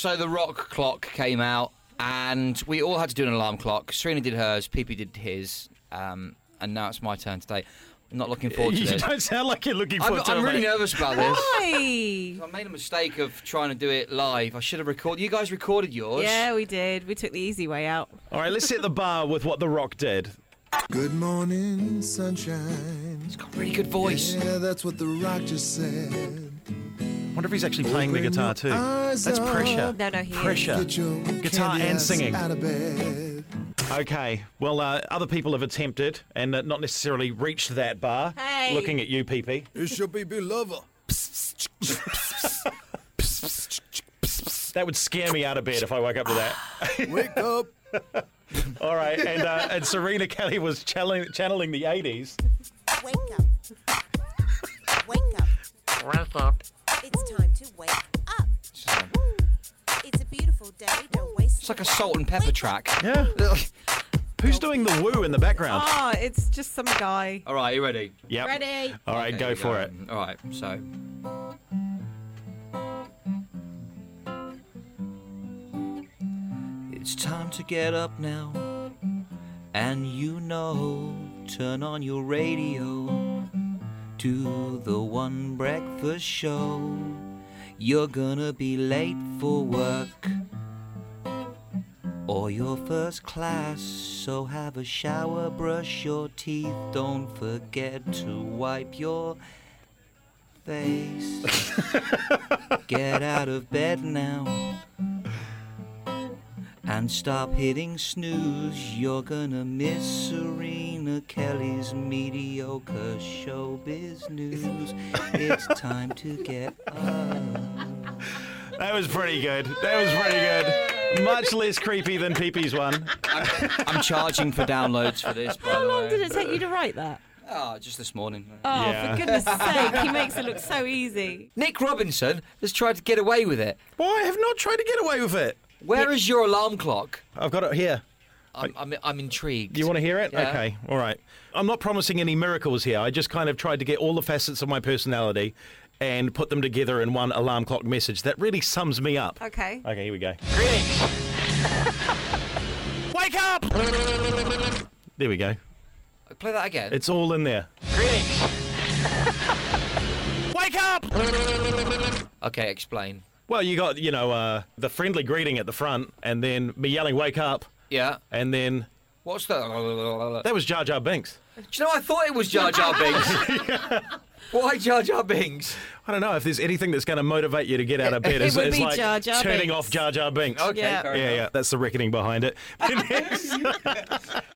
So the rock clock came out, and we all had to do an alarm clock. Serena did hers, Pee did his, and now it's my turn today. I'm not looking forward to You this. don't sound like you're looking forward to it. I'm really mate. nervous about this. Why? I made a mistake of trying to do it live. I should have recorded. You guys recorded yours. Yeah, we did. We took the easy way out. All right, let's set the bar with what The Rock did. Good morning, sunshine. He's got a really good voice. Yeah, that's what The Rock just said. I wonder if he's actually playing the guitar too. That's pressure. No, he Pressure. Get your Guitar candy and ass singing. out of bed. Okay, well, other people have attempted and not necessarily reached that bar. Hey. Looking at you, PP. It's your baby lover. That would scare me out of bed if I woke up to that. Wake up. All right, and Serena Kelly was channeling the 80s. Wake up. Wake up. Wake up. It's time to wake up. It's a beautiful day. Don't waste It's like a salt and pepper track. Yeah. Who's doing the woo in the background? Oh, it's just some guy. All right, you ready? Yep. Ready? All right, Okay, go here we for it. All right, so. It's time to get up now, and you know, turn on your radio to the One Breakfast Show. You're gonna be late for work or your first class, so have a shower, brush your teeth, don't forget to wipe your face. Get out of bed now and stop hitting snooze. You're gonna miss Serena Kelly's mediocre showbiz news. It's time to get up. That was pretty good. That was pretty good. Much less creepy than PP's one. I'm charging for downloads for this, by How the long way. did it take you to write that? Oh, just this morning. Oh, Yeah. for goodness sake, he makes it look so easy. Nick Robinson has tried to get away with it. Well, I have not tried to get away with it. Where is your alarm clock? I've got it here. I'm intrigued. You want to hear it? Yeah. Okay, all right. I'm not promising any miracles here. I just kind of tried to get all the facets of my personality and put them together in one alarm clock message that really sums me up. Okay. Okay, here we go. Wake up! There we go. Play that again. It's all in there. Wake up! Okay, explain. Well, you got, the friendly greeting at the front, and then me yelling, wake up, Yeah. and then What's the... that was Jar Jar Binks. Do you know, I thought it was Jar Jar Binks. Why Jar Jar Binks? I don't know if there's anything that's going to motivate you to get out of bed. It would it's be like Jar Jar turning Binks. off Jar Jar Binks. Okay, Yeah. fair Yeah, enough. yeah, that's the reckoning behind it.